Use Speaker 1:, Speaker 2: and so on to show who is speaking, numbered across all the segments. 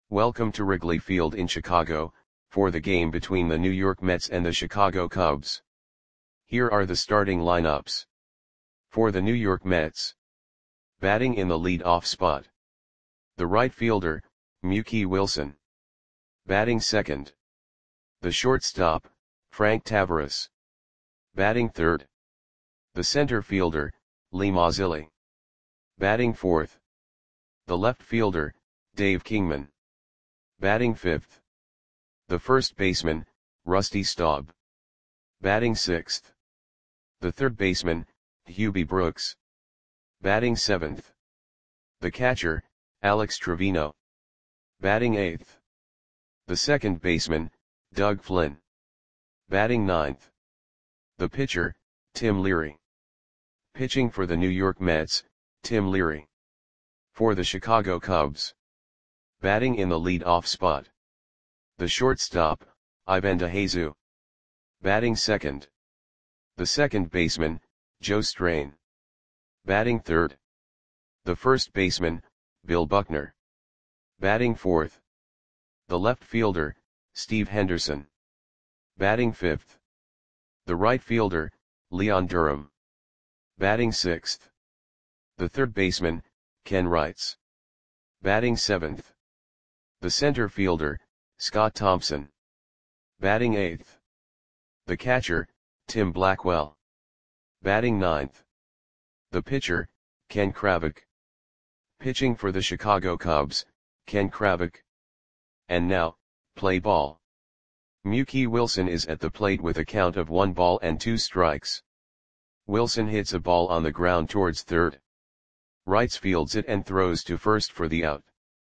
Speaker 1: Welcome to Wrigley Field in Chicago, for the game between the New York Mets and the Chicago Cubs. Here are the starting lineups. For the New York Mets. Batting in the lead-off spot. The right fielder, Mookie Wilson. Batting second. The shortstop, Frank Taveras. Batting third. The center fielder, Lee Mazzilli. Batting fourth. The left fielder, Dave Kingman. Batting fifth. The first baseman, Rusty Staub. Batting sixth. The third baseman, Hubie Brooks. Batting seventh. The catcher, Alex Trevino. Batting eighth. The second baseman, Doug Flynn. Batting ninth. The pitcher, Tim Leary. Pitching for the New York Mets, Tim Leary. For the Chicago Cubs. Batting in the lead-off spot. The shortstop, Ivan DeJesus. Batting second. The second baseman, Joe Strain. Batting third. The first baseman, Bill Buckner. Batting fourth. The left fielder, Steve Henderson. Batting fifth. The right fielder, Leon Durham. Batting sixth. The third baseman, Ken Wrights. Batting seventh. The center fielder, Scott Thompson. Batting eighth. The catcher, Tim Blackwell. Batting ninth. The pitcher, Ken Kravich. Pitching for the Chicago Cubs, Ken Kravich. And now, play ball. Mookie Wilson is at the plate with a count of 1 ball and 2 strikes. Wilson hits a ball on the ground towards third. Wrights fields it and throws to first for the out.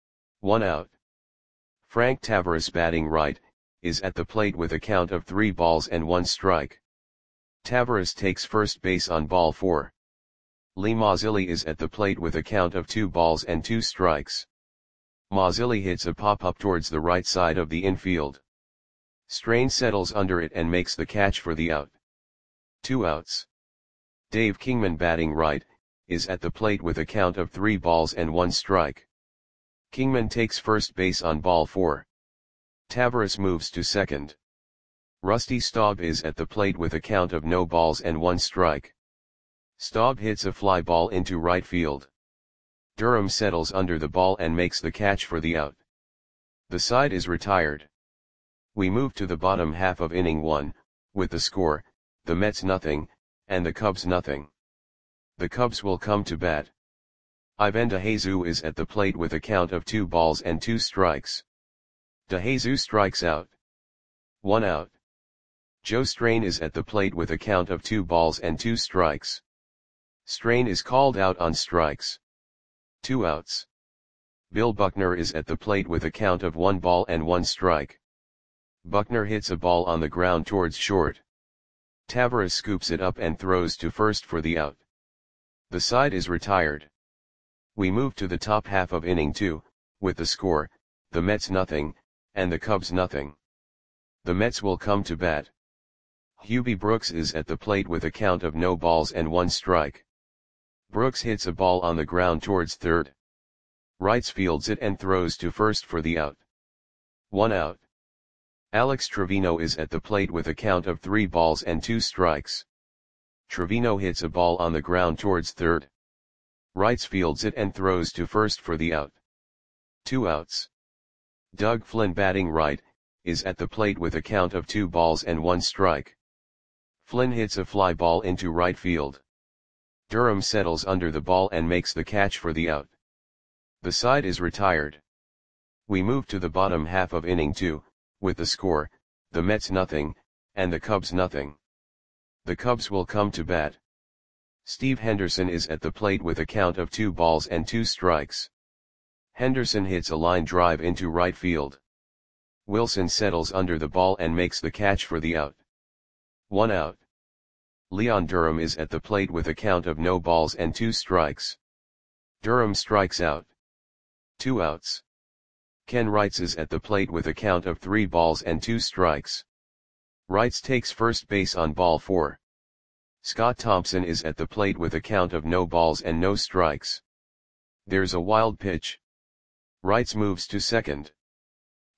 Speaker 1: 1 out. Frank Taveras, batting right, is at the plate with a count of 3 balls and 1 strike. Taveras takes first base on ball 4. Lee Mazzilli is at the plate with a count of 2 balls and 2 strikes. Mazzilli hits a pop-up towards the right side of the infield. Strain settles under it and makes the catch for the out. 2 outs. Dave Kingman, batting right, is at the plate with a count of 3 balls and 1 strike. Kingman takes first base on ball 4. Taveras moves to second. Rusty Staub is at the plate with a count of no balls and 1 strike. Staub hits a fly ball into right field. Durham settles under the ball and makes the catch for the out. The side is retired. We move to the bottom half of inning 1, with the score, the Mets nothing, and the Cubs nothing. The Cubs will come to bat. Ivan DeJesus is at the plate with a count of 2 balls and 2 strikes. DeJesus strikes out. 1 out. Joe Strain is at the plate with a count of 2 balls and 2 strikes. Strain is called out on strikes. 2 outs. Bill Buckner is at the plate with a count of 1 ball and 1 strike. Buckner hits a ball on the ground towards short. Taveras scoops it up and throws to first for the out. The side is retired. We move to the top half of inning 2, with the score, the Mets nothing, and the Cubs nothing. The Mets will come to bat. Hubie Brooks is at the plate with a count of no balls and 1 strike. Brooks hits a ball on the ground towards third. Wrights fields it and throws to first for the out. 1 out. Alex Trevino is at the plate with a count of 3 balls and 2 strikes. Trevino hits a ball on the ground towards third. Wrights fields it and throws to first for the out. 2 outs. Doug Flynn, batting right, is at the plate with a count of 2 balls and 1 strike. Flynn hits a fly ball into right field. Durham settles under the ball and makes the catch for the out. The side is retired. We move to the bottom half of inning 2, with the score, the Mets nothing, and the Cubs nothing. The Cubs will come to bat. Steve Henderson is at the plate with a count of 2 balls and 2 strikes. Henderson hits a line drive into right field. Wilson settles under the ball and makes the catch for the out. 1 out. Leon Durham is at the plate with a count of no balls and 2 strikes. Durham strikes out. 2 outs. Ken Wrights is at the plate with a count of 3 balls and 2 strikes. Wrights takes first base on ball 4. Scott Thompson is at the plate with a count of no balls and no strikes. There's a wild pitch. Wrights moves to second.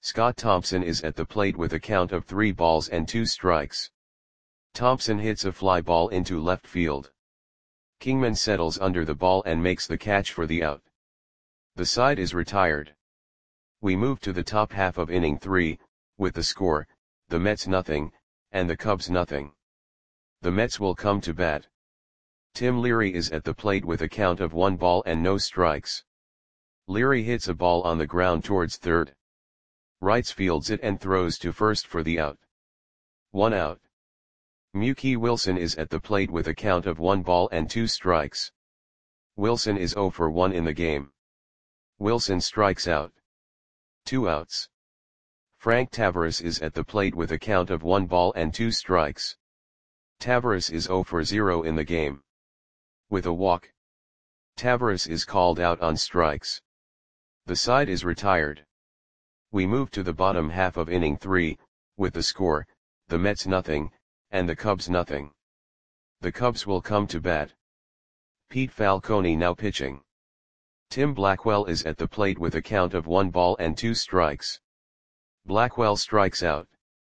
Speaker 1: Scott Thompson is at the plate with a count of 3 balls and 2 strikes. Thompson hits a fly ball into left field. Kingman settles under the ball and makes the catch for the out. The side is retired. We move to the top half of inning 3, with the score, the Mets nothing, and the Cubs nothing. The Mets will come to bat. Tim Leary is at the plate with a count of 1 ball and no strikes. Leary hits a ball on the ground towards third. Wrights fields it and throws to first for the out. 1 out. Mookie Wilson is at the plate with a count of 1 ball and 2 strikes. Wilson is 0 for 1 in the game. Wilson strikes out. 2 outs. Frank Taveras is at the plate with a count of 1 ball and 2 strikes. Taveras is 0 for 0 in the game. With a walk, Taveras is called out on strikes. The side is retired. We move to the bottom half of inning 3, with the score, the Mets nothing, and the Cubs nothing. The Cubs will come to bat. Pete Falcone now pitching. Tim Blackwell is at the plate with a count of 1 ball and 2 strikes. Blackwell strikes out.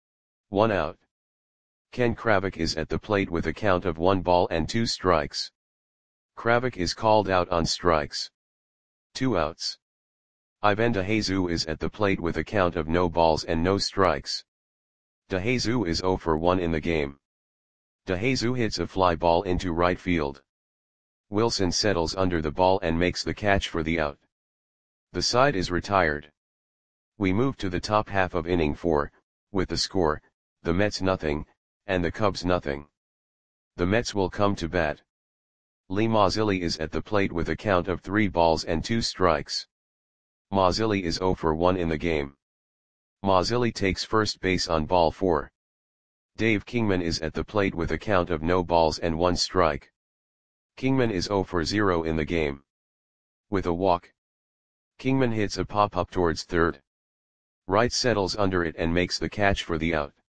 Speaker 1: 1 out. Ken Kravik is at the plate with a count of 1 ball and 2 strikes. Kravik is called out on strikes. 2 outs. Ivan DeJesus is at the plate with a count of no balls and no strikes. DeJesus is 0 for 1 in the game. DeJesus hits a fly ball into right field. Wilson settles under the ball and makes the catch for the out. The side is retired. We move to the top half of inning 4, with the score, the Mets nothing, and the Cubs nothing. The Mets will come to bat. Lee Mazzilli is at the plate with a count of 3 balls and 2 strikes. Mazzilli is 0 for 1 in the game. Mazzilli takes first base on ball 4. Dave Kingman is at the plate with a count of no balls and 1 strike. Kingman is 0 for 0 in the game. With a walk, Kingman hits a pop-up towards third. Wright settles under it and makes the catch for the out.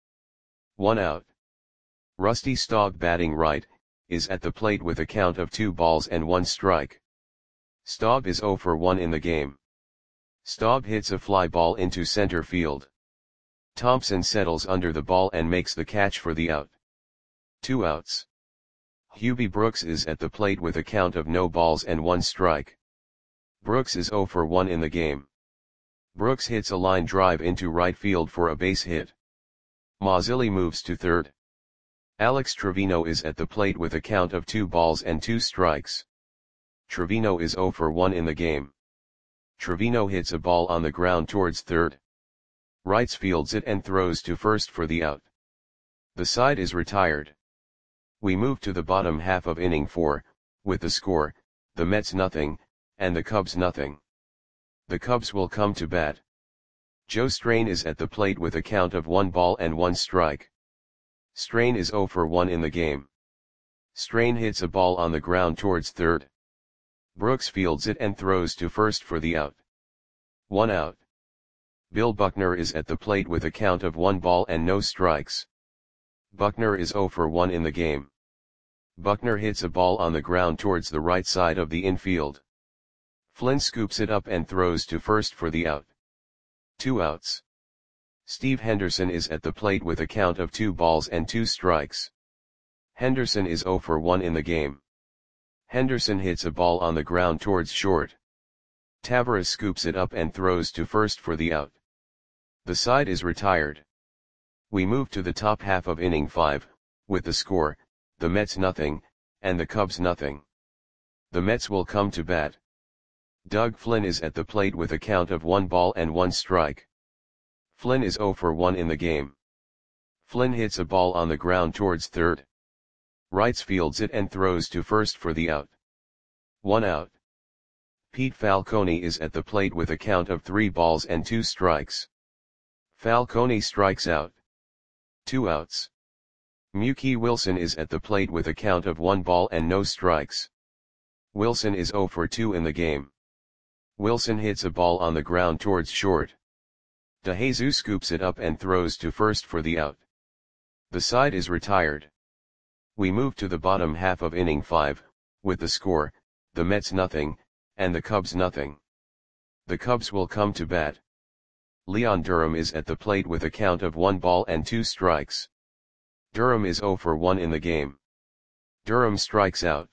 Speaker 1: 1 out. Rusty Staub batting right, is at the plate with a count of 2 balls and 1 strike. Staub is 0 for 1 in the game. Staub hits a fly ball into center field. Thompson settles under the ball and makes the catch for the out. 2 outs. Hubie Brooks is at the plate with a count of no balls and 1 strike. Brooks is 0 for 1 in the game. Brooks hits a line drive into right field for a base hit. Mazzilli moves to third. Alex Trevino is at the plate with a count of 2 balls and 2 strikes. Trevino is 0 for 1 in the game. Trevino hits a ball on the ground towards third. Wrights fields it and throws to first for the out. The side is retired. We move to the bottom half of inning 4, with the score, the Mets nothing, and the Cubs nothing. The Cubs will come to bat. Joe Strain is at the plate with a count of 1 ball and 1 strike. Strain is 0 for 1 in the game. Strain hits a ball on the ground towards third. Brooks fields it and throws to first for the out. 1 out. Bill Buckner is at the plate with a count of 1 ball and no strikes. Buckner is 0 for 1 in the game. Buckner hits a ball on the ground towards the right side of the infield. Flynn scoops it up and throws to first for the out. 2 outs. Steve Henderson is at the plate with a count of 2 balls and 2 strikes. Henderson is 0 for 1 in the game. Henderson hits a ball on the ground towards short. Taveras scoops it up and throws to first for the out. The side is retired. We move to the top half of inning 5, with the score, the Mets nothing, and the Cubs nothing. The Mets will come to bat. Doug Flynn is at the plate with a count of 1 ball and 1 strike. Flynn is 0 for 1 in the game. Flynn hits a ball on the ground towards third. Wrights fields it and throws to first for the out. 1 out. Pete Falcone is at the plate with a count of 3 balls and 2 strikes. Falcone strikes out. 2 outs. Mookie Wilson is at the plate with a count of 1 ball and no strikes. Wilson is 0 for 2 in the game. Wilson hits a ball on the ground towards short. DeJesus scoops it up and throws to first for the out. The side is retired. We move to the bottom half of inning 5, with the score, the Mets nothing, and the Cubs nothing. The Cubs will come to bat. Leon Durham is at the plate with a count of 1 ball and 2 strikes. Durham is 0 for 1 in the game. Durham strikes out.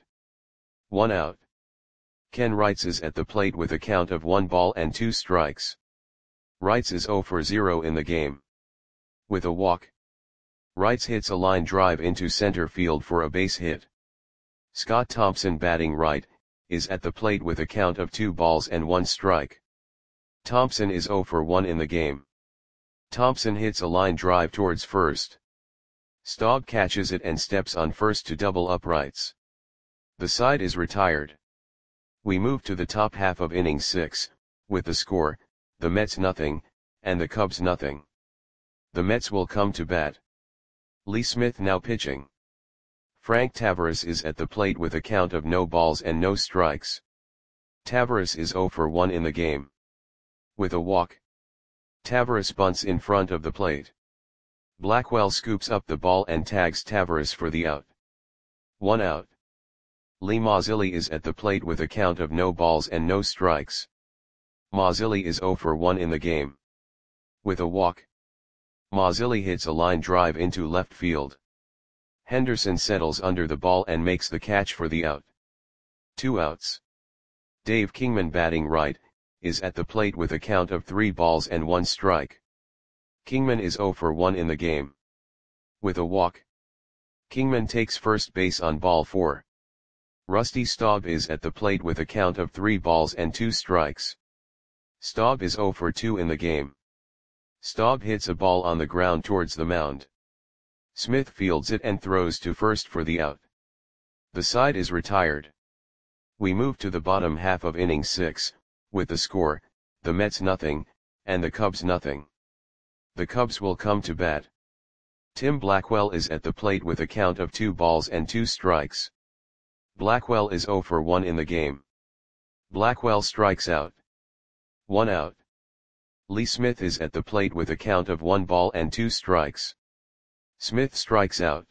Speaker 1: 1 out. Ken Wrights is at the plate with a count of 1 ball and 2 strikes. Wrights is 0 for 0 in the game. With a walk, Wrights hits a line drive into center field for a base hit. Scott Thompson, batting right, is at the plate with a count of 2 balls and 1 strike. Thompson is 0 for 1 in the game. Thompson hits a line drive towards first. Staub catches it and steps on first to double up Wrights. The side is retired. We move to the top half of inning 6, with the score, the Mets nothing, and the Cubs nothing. The Mets will come to bat. Lee Smith now pitching. Frank Taveras is at the plate with a count of no balls and no strikes. Taveras is 0 for 1 in the game. With a walk, Taveras bunts in front of the plate. Blackwell scoops up the ball and tags Taveras for the out. 1 out. Lee Mazzilli is at the plate with a count of no balls and no strikes. Mazzilli is 0 for 1 in the game. With a walk, Mazzilli hits a line drive into left field. Henderson settles under the ball and makes the catch for the out. 2 outs. Dave Kingman, batting right, is at the plate with a count of 3 balls and 1 strike. Kingman is 0 for 1 in the game. With a walk, Kingman takes first base on ball 4. Rusty Staub is at the plate with a count of 3 balls and 2 strikes. Staub is 0 for 2 in the game. Staub hits a ball on the ground towards the mound. Smith fields it and throws to first for the out. The side is retired. We move to the bottom half of inning 6, with the score, the Mets nothing, and the Cubs nothing. The Cubs will come to bat. Tim Blackwell is at the plate with a count of 2 balls and 2 strikes. Blackwell is 0 for 1 in the game. Blackwell strikes out. 1 out. Lee Smith is at the plate with a count of 1 ball and 2 strikes. Smith strikes out.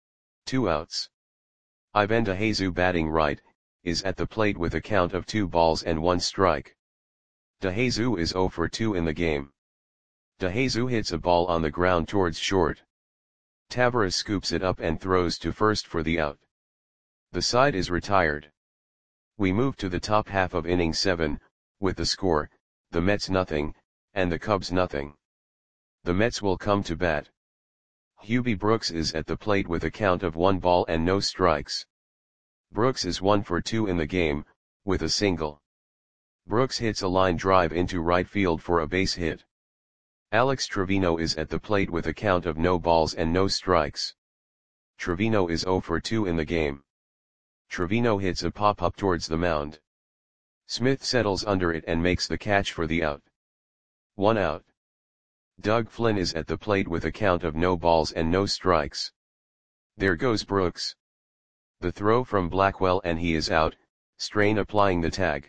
Speaker 1: 2 outs. Ivan DeJesus, batting right, is at the plate with a count of 2 balls and 1 strike. DeJesus is 0 for 2 in the game. DeJesus hits a ball on the ground towards short. Taveras scoops it up and throws to first for the out. The side is retired. We move to the top half of inning 7, with the score, the Mets nothing, and the Cubs nothing. The Mets will come to bat. Hubie Brooks is at the plate with a count of 1 ball and no strikes. Brooks is 1 for 2 in the game, with a single. Brooks hits a line drive into right field for a base hit. Alex Trevino is at the plate with a count of no balls and no strikes. Trevino is 0 for 2 in the game. Trevino hits a pop-up towards the mound. Smith settles under it and makes the catch for the out. 1 out. Doug Flynn is at the plate with a count of no balls and no strikes. There goes Brooks. The throw from Blackwell and he is out, Strain applying the tag.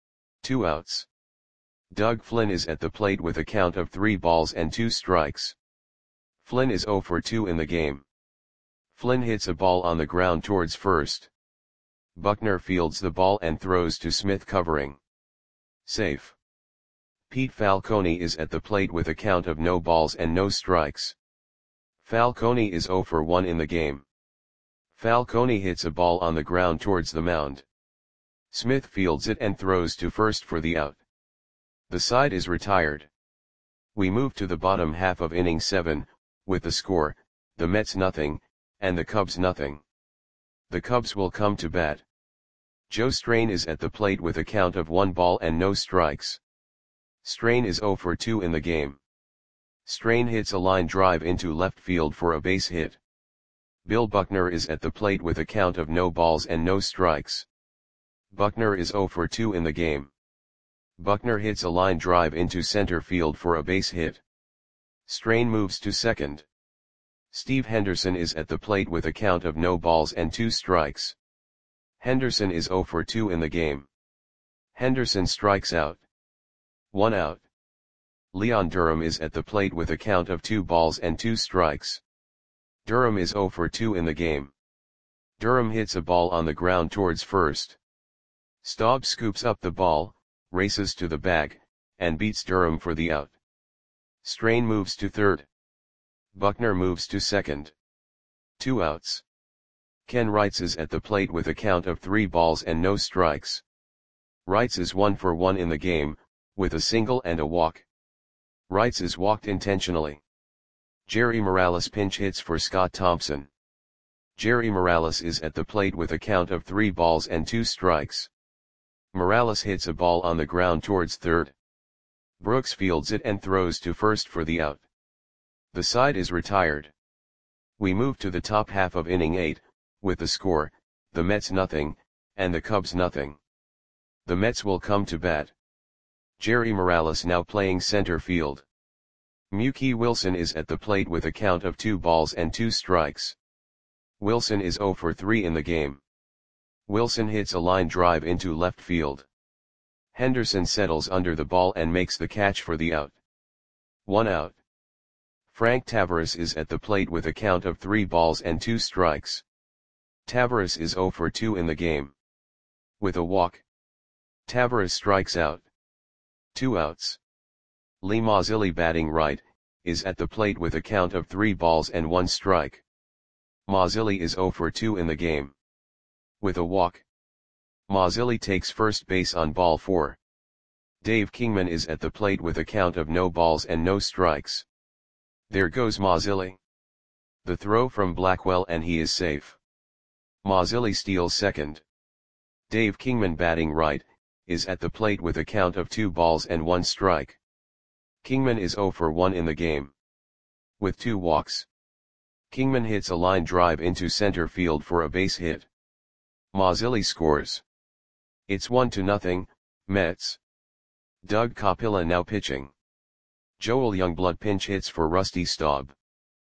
Speaker 1: 2 outs. Doug Flynn is at the plate with a count of 3 balls and 2 strikes. Flynn is 0 for 2 in the game. Flynn hits a ball on the ground towards first. Buckner fields the ball and throws to Smith, covering. Safe. Pete Falcone is at the plate with a count of no balls and no strikes. Falcone is 0 for 1 in the game. Falcone hits a ball on the ground towards the mound. Smith fields it and throws to first for the out. The side is retired. We move to the bottom half of inning 7, with the score, the Mets nothing, and the Cubs nothing. The Cubs will come to bat. Joe Strain is at the plate with a count of 1 ball and no strikes. Strain is 0 for 2 in the game. Strain hits a line drive into left field for a base hit. Bill Buckner is at the plate with a count of no balls and no strikes. Buckner is 0 for 2 in the game. Buckner hits a line drive into center field for a base hit. Strain moves to second. Steve Henderson is at the plate with a count of no balls and 2 strikes. Henderson is 0 for 2 in the game. Henderson strikes out. 1 out. Leon Durham is at the plate with a count of 2 balls and 2 strikes. Durham is 0 for 2 in the game. Durham hits a ball on the ground towards first. Staub scoops up the ball, races to the bag, and beats Durham for the out. Strain moves to third. Buckner moves to second. 2 outs. Ken Wrights is at the plate with a count of 3 balls and no strikes. Wrights is 1 for 1 in the game, with a single and a walk. Wrights is walked intentionally. Jerry Morales pinch hits for Scott Thompson. Jerry Morales is at the plate with a count of 3 balls and 2 strikes. Morales hits a ball on the ground towards third. Brooks fields it and throws to first for the out. The side is retired. We move to the top half of inning 8, with the score, the Mets nothing, and the Cubs nothing. The Mets will come to bat. Jerry Morales now playing center field. Mookie Wilson is at the plate with a count of 2 balls and 2 strikes. Wilson is 0 for 3 in the game. Wilson hits a line drive into left field. Henderson settles under the ball and makes the catch for the out. 1 out. Frank Taveras is at the plate with a count of 3 balls and 2 strikes. Taveras is 0 for 2 in the game. With a walk, Taveras strikes out. 2 outs. Lee Mazzilli batting right, is at the plate with a count of 3 balls and 1 strike. Mazzilli is 0 for 2 in the game. With a walk, Mazzilli takes first base on ball 4. Dave Kingman is at the plate with a count of no balls and no strikes. There goes Mazzilli. The throw from Blackwell and he is safe. Mazzilli steals second. Dave Kingman batting right, is at the plate with a count of 2 balls and 1 strike. Kingman is 0 for 1 in the game. With 2 walks, Kingman hits a line drive into center field for a base hit. Mazzilli scores. It's 1-0, Mets. Doug Capilla now pitching. Joel Youngblood pinch hits for Rusty Staub.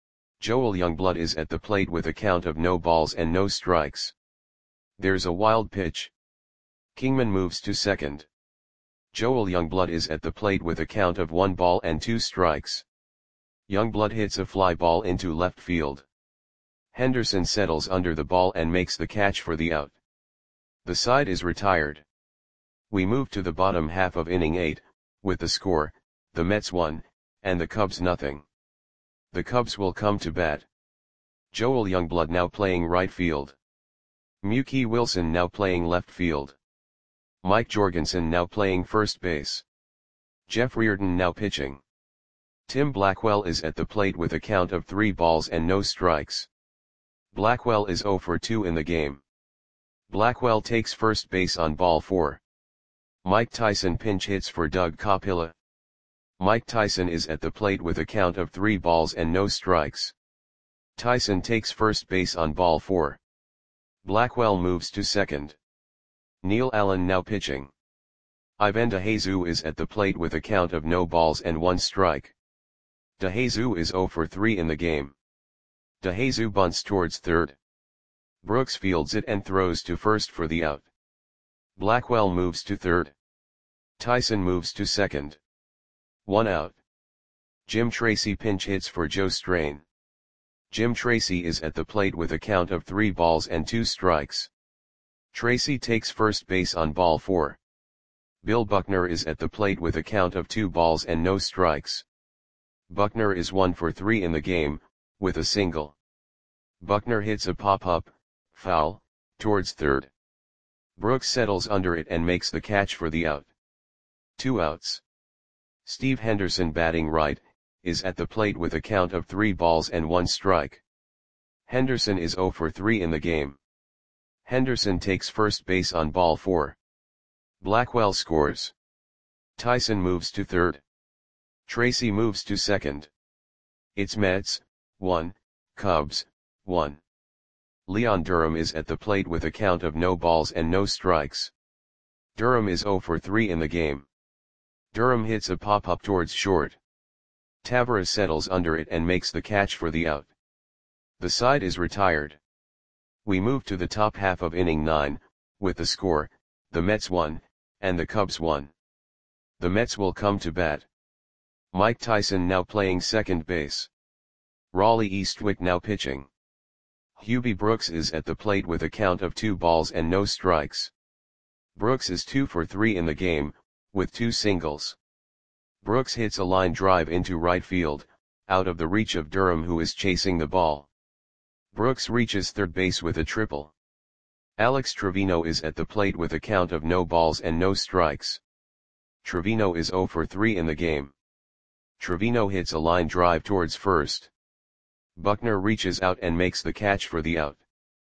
Speaker 1: Joel Youngblood is at the plate with a count of no balls and no strikes. There's a wild pitch. Kingman moves to second. Joel Youngblood is at the plate with a count of 1 ball and 2 strikes. Youngblood hits a fly ball into left field. Henderson settles under the ball and makes the catch for the out. The side is retired. We move to the bottom half of inning 8, with the score, the Mets 1, and the Cubs nothing. The Cubs will come to bat. Joel Youngblood now playing right field. Mookie Wilson now playing left field. Mike Jorgensen now playing first base. Jeff Reardon now pitching. Tim Blackwell is at the plate with a count of 3 balls and no strikes. Blackwell is 0 for 2 in the game. Blackwell takes first base on ball 4. Mike Tyson pinch hits for Doug Capilla. Mike Tyson is at the plate with a count of 3 balls and no strikes. Tyson takes first base on ball 4. Blackwell moves to second. Neil Allen now pitching. Ivan DeJesus is at the plate with a count of no balls and 1 strike. DeJesus is 0 for 3 in the game. DeJesus bunts towards third. Brooks fields it and throws to first for the out. Blackwell moves to third. Tyson moves to second. 1 out. Jim Tracy pinch hits for Joe Strain. Jim Tracy is at the plate with a count of 3 balls and 2 strikes. Tracy takes first base on ball 4. Bill Buckner is at the plate with a count of 2 balls and no strikes. Buckner is 1 for 3 in the game, with a single. Buckner hits a pop-up, foul, towards third. Brooks settles under it and makes the catch for the out. 2 outs. Steve Henderson batting right, is at the plate with a count of 3 balls and 1 strike. Henderson is 0 for 3 in the game. Henderson takes first base on ball 4. Blackwell scores. Tyson moves to third. Tracy moves to second. It's Mets, 1, Cubs, 1. Leon Durham is at the plate with a count of no balls and no strikes. Durham is 0 for 3 in the game. Durham hits a pop-up towards short. Taveras settles under it and makes the catch for the out. The side is retired. We move to the top half of inning 9, with the score, the Mets 1, and the Cubs 1. The Mets will come to bat. Mike Tyson now playing second base. Raleigh Eastwick now pitching. Hubie Brooks is at the plate with a count of 2 balls and no strikes. Brooks is 2 for 3 in the game, with 2 singles. Brooks hits a line drive into right field, out of the reach of Durham, who is chasing the ball. Brooks reaches third base with a triple. Alex Trevino is at the plate with a count of no balls and no strikes. Trevino is 0 for 3 in the game. Trevino hits a line drive towards first. Buckner reaches out and makes the catch for the out.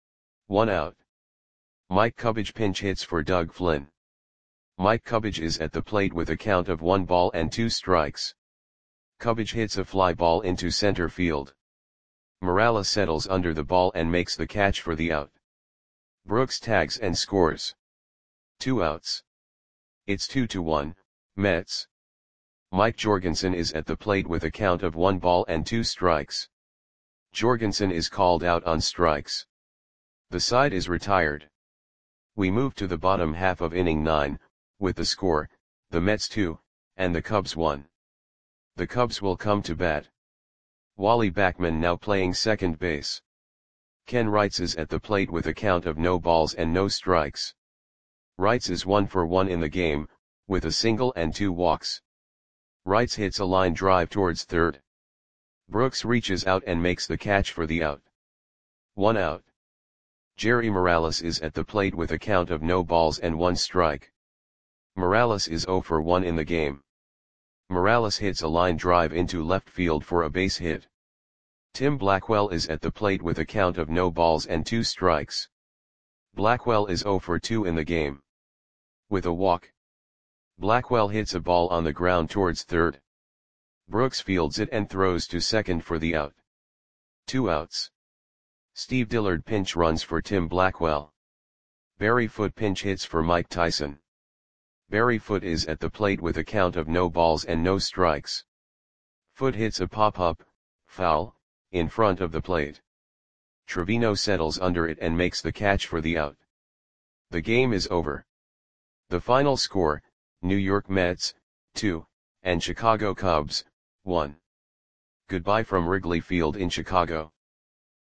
Speaker 1: 1 out. Mike Cubbage pinch hits for Doug Flynn. Mike Cubbage is at the plate with a count of 1 ball and 2 strikes. Cubbage hits a fly ball into center field. Morales settles under the ball and makes the catch for the out. Brooks tags and scores. 2 outs. It's 2-1, Mets. Mike Jorgensen is at the plate with a count of 1 ball and 2 strikes. Jorgensen is called out on strikes. The side is retired. We move to the bottom half of inning 9, with the score, the Mets 2, and the Cubs 1. The Cubs will come to bat. Wally Backman now playing second base. Ken Wrights is at the plate with a count of no balls and no strikes. Wrights is 1 for 1 in the game, with a single and 2 walks. Wrights hits a line drive towards third. Brooks reaches out and makes the catch for the out. 1 out. Jerry Morales is at the plate with a count of no balls and 1 strike. Morales is 0 for 1 in the game. Morales hits a line drive into left field for a base hit. Tim Blackwell is at the plate with a count of no balls and 2 strikes. Blackwell is 0 for 2 in the game. With a walk, Blackwell hits a ball on the ground towards third. Brooks fields it and throws to second for the out. 2 outs. Steve Dillard pinch runs for Tim Blackwell. Barry Foote pinch hits for Mike Tyson. Barry Foote is at the plate with a count of no balls and no strikes. Foote hits a pop-up, foul, in front of the plate. Trevino settles under it and makes the catch for the out. The game is over. The final score, New York Mets, 2, and Chicago Cubs, 1. Goodbye from Wrigley Field in Chicago.